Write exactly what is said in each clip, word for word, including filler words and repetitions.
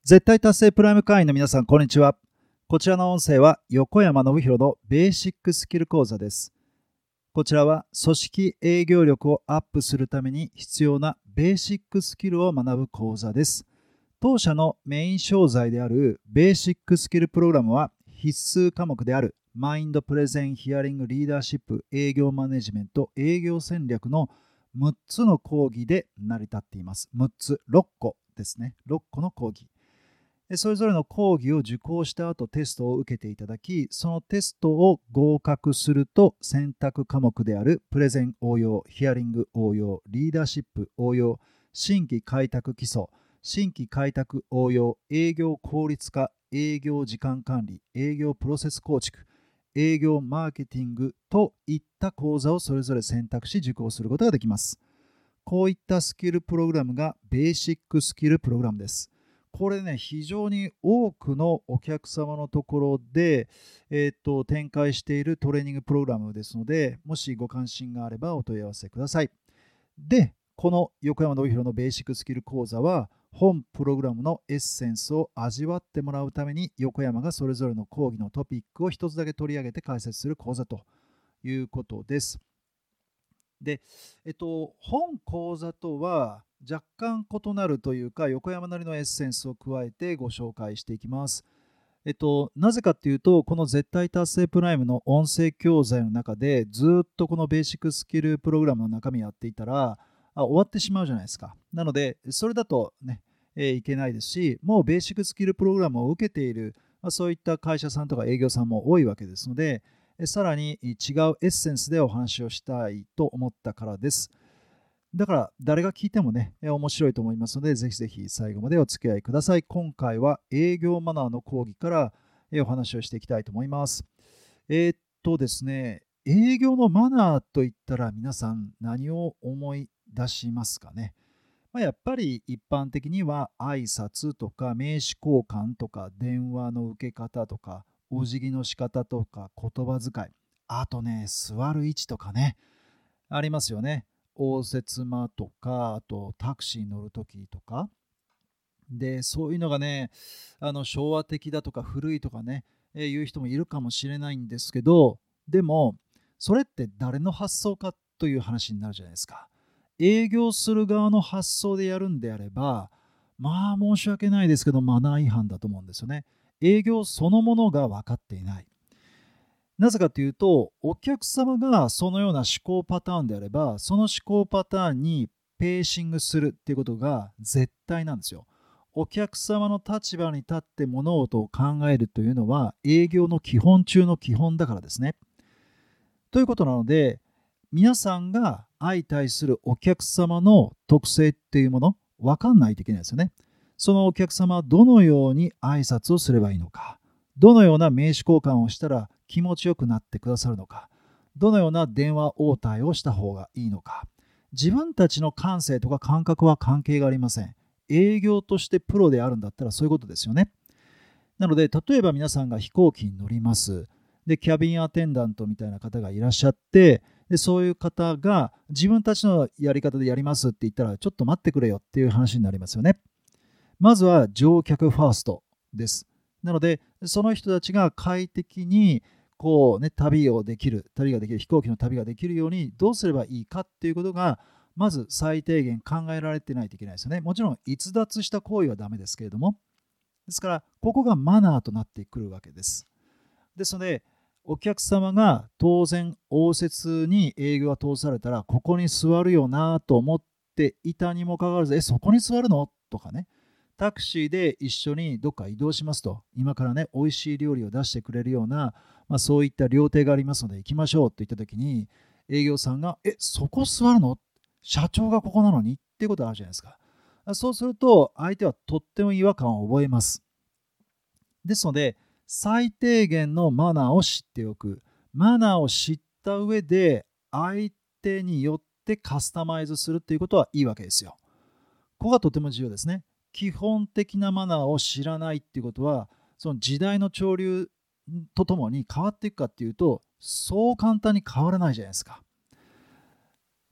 絶対達成プライム会員の皆さん、こんにちは。こちらの音声は横山信弘のベーシックスキル講座です。こちらは組織営業力をアップするために必要なベーシックスキルを学ぶ講座です。当社のメイン商材であるベーシックスキルプログラムは必須科目であるマインドプレゼン、ヒアリング、リーダーシップ、営業マネジメント、営業戦略のむっつの講義で成り立っています。むっつ、ろっこですね。ろっこの講義。それぞれの講義を受講した後テストを受けていただき、そのテストを合格すると選択科目であるプレゼン応用、ヒアリング応用、リーダーシップ応用、新規開拓基礎、新規開拓応用、営業効率化、営業時間管理、営業プロセス構築、営業マーケティングといった講座をそれぞれ選択し受講することができます。こういったスキルプログラムがベーシックスキルプログラムです。これね、非常に多くのお客様のところで、えー、と展開しているトレーニングプログラムですので、もしご関心があればお問い合わせください。で、この横山信弘のベーシックスキル講座は、本プログラムのエッセンスを味わってもらうために、横山がそれぞれの講義のトピックを一つだけ取り上げて解説する講座ということです。で、えっと、本講座とは若干異なるというか、横山なりのエッセンスを加えてご紹介していきます。えっと、なぜかっていうと、この絶対達成プライムの音声教材の中で、ずっとこのベーシックスキルプログラムの中身やっていたら、あ終わってしまうじゃないですか。なので、それだとね、えーいけないですし、もうベーシックスキルプログラムを受けている、まあ、そういった会社さんとか営業さんも多いわけですので、さらに違うエッセンスでお話をしたいと思ったからです。だから誰が聞いてもね、面白いと思いますので、ぜひぜひ最後までお付き合いください。今回は営業マナーの講義からお話をしていきたいと思います。えー、っとですね、営業のマナーといったら皆さん何を思い出しますかね。まあ、やっぱり一般的には挨拶とか名刺交換とか電話の受け方とかお辞儀の仕方とか言葉遣い、あとね、座る位置とかね、ありますよね。応接間とか、あとタクシーに乗るときとか。で、そういうのがね、あの昭和的だとか古いとかね、えーいう人もいるかもしれないんですけど、でも、それって誰の発想かという話になるじゃないですか。営業する側の発想でやるんであれば、まあ申し訳ないですけど、マナー違反だと思うんですよね。営業そのものが分かっていない。なぜかというと、お客様がそのような思考パターンであれば、その思考パターンにペーシングするっていうことが絶対なんですよ。お客様の立場に立って物事を考えるというのは営業の基本中の基本だからですね。ということなので、皆さんが相対するお客様の特性っていうもの、分かんないといけないですよね。そのお客様はどのように挨拶をすればいいのか、どのような名刺交換をしたら気持ちよくなってくださるのか、どのような電話応対をした方がいいのか、自分たちの感性とか感覚は関係がありません。営業としてプロであるんだったらそういうことですよね。なので、例えば皆さんが飛行機に乗ります。で、キャビンアテンダントみたいな方がいらっしゃって、でそういう方が自分たちのやり方でやりますって言ったら、ちょっと待ってくれよっていう話になりますよね。まずは乗客ファーストです。なので、その人たちが快適にこう、ね、旅をできる、旅ができる、飛行機の旅ができるようにどうすればいいかっていうことが、まず最低限考えられてないといけないですよね。もちろん逸脱した行為はダメですけれども、ですからここがマナーとなってくるわけです。ですので、お客様が当然応接に営業が通されたら、ここに座るよなと思っていたにもかかわらず、え、そこに座るのとかね、タクシーで一緒にどっか移動しますと、今からね、美味しい料理を出してくれるような、まあ、そういった料亭がありますので行きましょうと言った時に、営業さんが、え、そこ座るの社長がここなのにっていうことあるじゃないですか。そうすると、相手はとっても違和感を覚えます。ですので、最低限のマナーを知っておく。マナーを知った上で、相手によってカスタマイズするっていうことはいいわけですよ。ここがとても重要ですね。基本的なマナーを知らないっていうことは、その時代の潮流とともに変わっていくかっていうと、そう簡単に変わらないじゃないですか。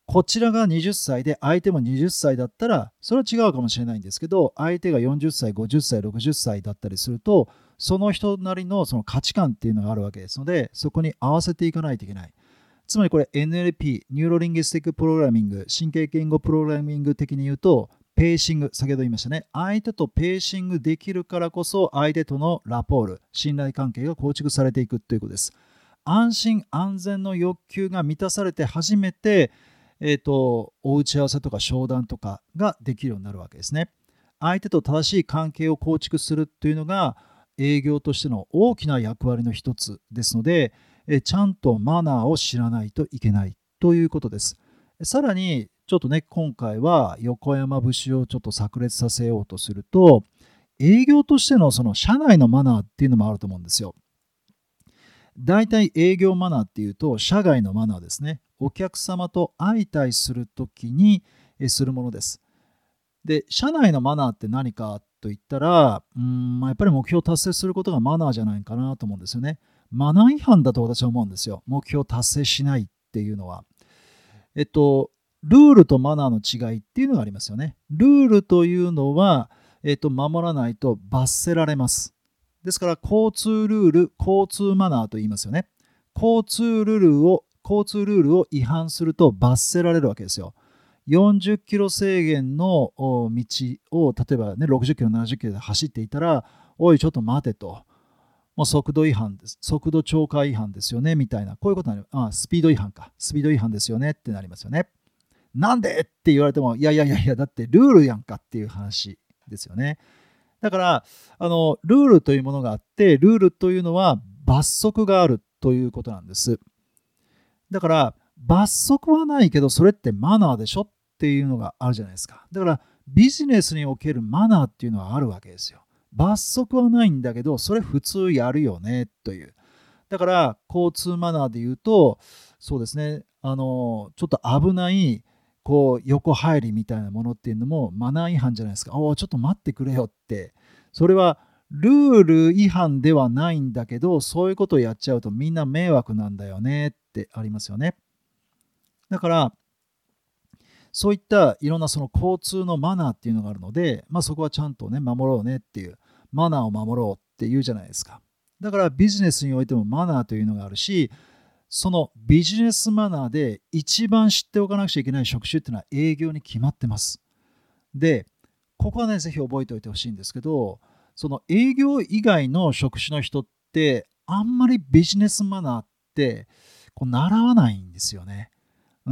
こちらがはたちで相手もはたちだったらそれは違うかもしれないんですけど、相手がよんじゅっさい、ごじゅっさい、ろくじゅっさいだったりすると、その人なりのその価値観っていうのがあるわけですので、そこに合わせていかないといけない。つまりこれ エヌエルピー、ニューロリンギスティックプログラミング、神経言語プログラミング的に言うと、ペーシング、先ほど言いましたね。相手とペーシングできるからこそ、相手とのラポール、信頼関係が構築されていくということです。安心安全の欲求が満たされて初めて、えーと、お打ち合わせとか商談とかができるようになるわけですね。相手と正しい関係を構築するというのが営業としての大きな役割の一つですので、えちゃんとマナーを知らないといけないということです。さらにちょっとね、今回は横山節をちょっと炸裂させようとすると、営業としてのその社内のマナーっていうのもあると思うんですよ。大体営業マナーっていうと社外のマナーですね。お客様と相対するときにするものです。で、社内のマナーって何かと言ったら、うーん、まあ、やっぱり目標を達成することがマナーじゃないかなと思うんですよね。マナー違反だと私は思うんですよ。目標を達成しないっていうのは。えっと、ルールとマナーの違いっていうのがありますよね。ルールというのは、えっと、守らないと罰せられます。ですから、交通ルール、交通マナーと言いますよね。交通ルールを、交通ルールを違反すると罰せられるわけですよ。よんじゅっキロ制限の道を、例えばね、ろくじゅっキロ、ななじゅっキロで走っていたら、おい、ちょっと待てと。もう速度違反です。速度超過違反ですよね、みたいな。こういうことになる。あ、スピード違反か。スピード違反ですよねってなりますよね。なんでって言われても、いやいやいやいや、だってルールやんかっていう話ですよね。だから、あの、ルールというものがあって、ルールというのは罰則があるということなんです。だから、罰則はないけど、それってマナーでしょっていうのがあるじゃないですか。だから、ビジネスにおけるマナーっていうのはあるわけですよ。罰則はないんだけど、それ普通やるよねという。だから、交通マナーで言うと、そうですね、あの、ちょっと危ない、こう、横入りみたいなものっていうのもマナー違反じゃないですか。おお、ちょっと待ってくれよって。それは、ルール違反ではないんだけど、そういうことをやっちゃうとみんな迷惑なんだよねってありますよね。だから、そういったいろんなその交通のマナーっていうのがあるので、まあ、そこはちゃんとね、守ろうねっていう、マナーを守ろうっていうじゃないですか。だからビジネスにおいてもマナーというのがあるし、そのビジネスマナーで一番知っておかなくちゃいけない職種っていうのは営業に決まってます。で、ここはね、ぜひ覚えておいてほしいんですけど、その営業以外の職種の人って、あんまりビジネスマナーってこう習わないんですよね。うん。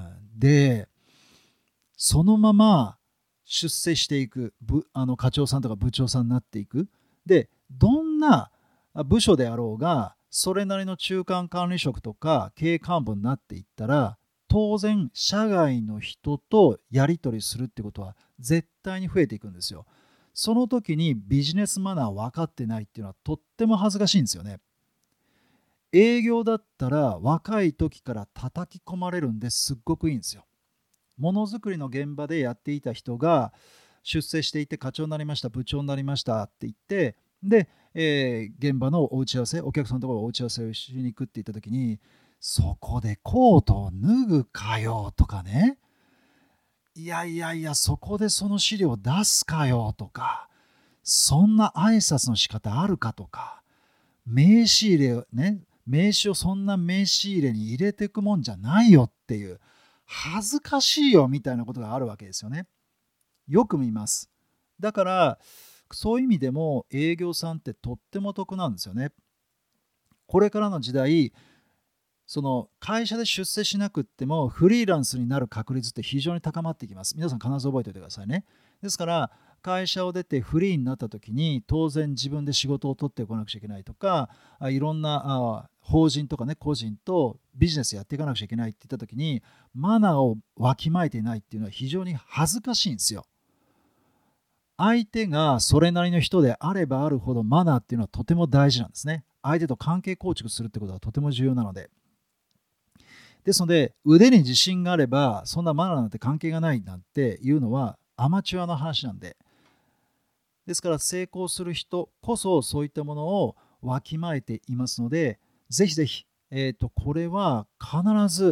で、そのまま出世していく、部あの課長さんとか部長さんになっていく。で、どんな部署であろうが、それなりの中間管理職とか経営幹部になっていったら、当然社外の人とやり取りするってことは絶対に増えていくんですよ。その時にビジネスマナー分かってないっていうのはとっても恥ずかしいんですよね。営業だったら若い時から叩き込まれるんですっごくいいんですよ。ものづくりの現場でやっていた人が出世していて課長になりました、部長になりましたって言って、で、えー現場のお打ち合わせ、お客さんのところお打ち合わせをしに行くって言った時に、そこでコートを脱ぐかよとかね、いやいやいや、そこでその資料出すかよとか、そんな挨拶の仕方あるかとか、名刺入れをね、名刺をそんな名刺入れに入れていくもんじゃないよっていう、恥ずかしいよみたいなことがあるわけですよね。よく見ます。だからそういう意味でも営業さんってとっても得なんですよね。これからの時代、その会社で出世しなくってもフリーランスになる確率って非常に高まってきます。皆さん必ず覚えておいてくださいね。ですから会社を出てフリーになった時に当然自分で仕事を取ってこなくちゃいけないとか、いろんな法人とかね個人とビジネスやっていかなくちゃいけないって言った時にマナーをわきまえていないっていうのは非常に恥ずかしいんですよ。相手がそれなりの人であればあるほどマナーっていうのはとても大事なんですね。相手と関係構築するってことはとても重要なので。ですので腕に自信があればそんなマナーなんて関係がないなんていうのはアマチュアの話なんで、ですから成功する人こそそういったものをわきまえていますので、ぜひぜひ、えーと、これは必ず、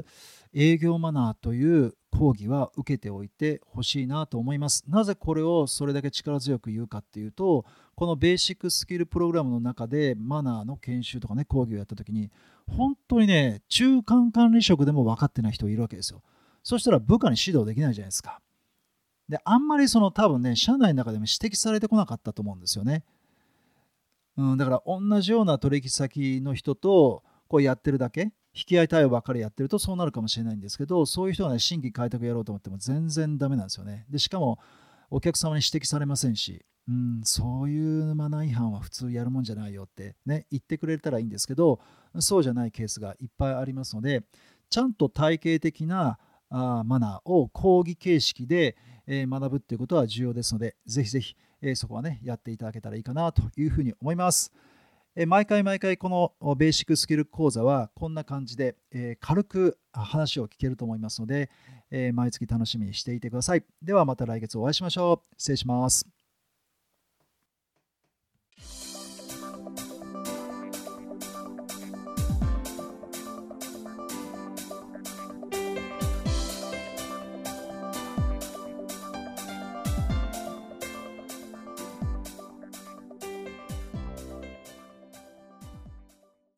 営業マナーという講義は受けておいてほしいなと思います。なぜこれをそれだけ力強く言うかっていうと、このベーシックスキルプログラムの中でマナーの研修とかね、講義をやった時に、本当にね、中間管理職でも分かってない人いるわけですよ。そしたら部下に指導できないじゃないですか。で、あんまりその多分ね、社内の中でも指摘されてこなかったと思うんですよね。うん、だから同じような取引先の人とこうやってるだけ、引き合い対応ばっかりやってるとそうなるかもしれないんですけど、そういう人がね、新規開拓やろうと思っても全然ダメなんですよね。で、しかもお客様に指摘されませんし、うん、そういうマナー違反は普通やるもんじゃないよってね、言ってくれたらいいんですけど、そうじゃないケースがいっぱいありますので、ちゃんと体系的なあマナーを講義形式で、えー学ぶっていうことは重要ですので、ぜひぜひ、えーそこはね、やっていただけたらいいかなというふうに思います。えー毎回毎回このベーシックスキル講座はこんな感じで、えー軽く話を聞けると思いますので、えー毎月楽しみにしていてください。ではまた来月お会いしましょう。失礼します。